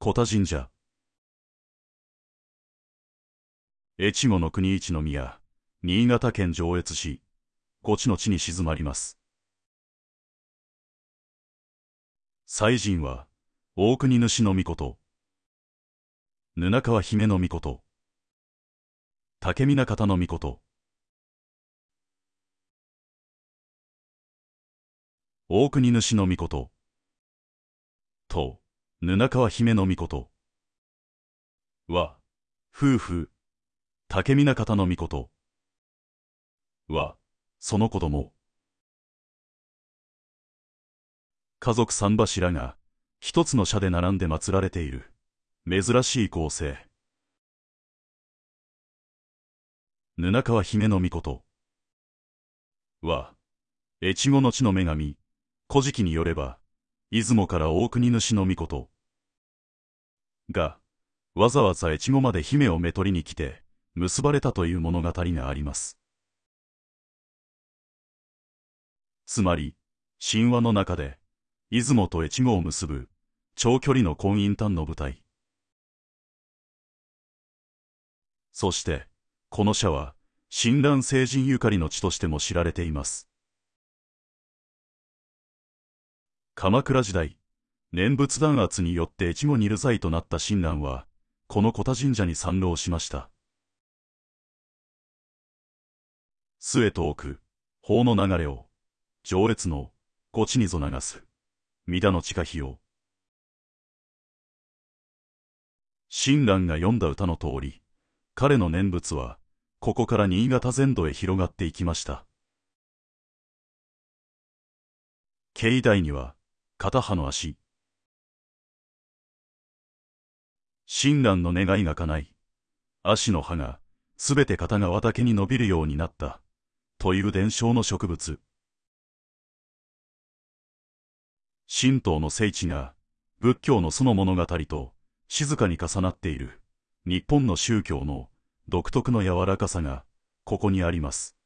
小田神社。越後の国一の宮、新潟県上越市、五地の地に静まります。祭神は、大国主命、布川姫命、竹見方命、大国主命と、布川姫命は、夫婦、竹見方命は、その子供。家族三柱が、一つの社で並んで祀られている、珍しい構成。布川姫命は、越後の地の女神、古事記によれば、出雲から大国主命が、わざわざ越後まで姫をめとりに来て、結ばれたという物語があります。つまり、神話の中で、出雲と越後を結ぶ、長距離の婚姻端の舞台。そして、この社は、親鸞聖人ゆかりの地としても知られています。鎌倉時代、念仏弾圧によって越後に流罪となった親鸞は、この小田神社に参籠しました。末と奥、法の流れを、上越の、五地にぞ流す、弥陀の地下碑を。親鸞が読んだ歌の通り、彼の念仏は、ここから新潟全土へ広がっていきました。境内には、片刃の足。親鸞の願いが叶い、足の葉が、すべて片側だけに伸びるようになった、という伝承の植物。神道の聖地が、仏教のその物語と、静かに重なっている、日本の宗教の、独特の柔らかさが、ここにあります。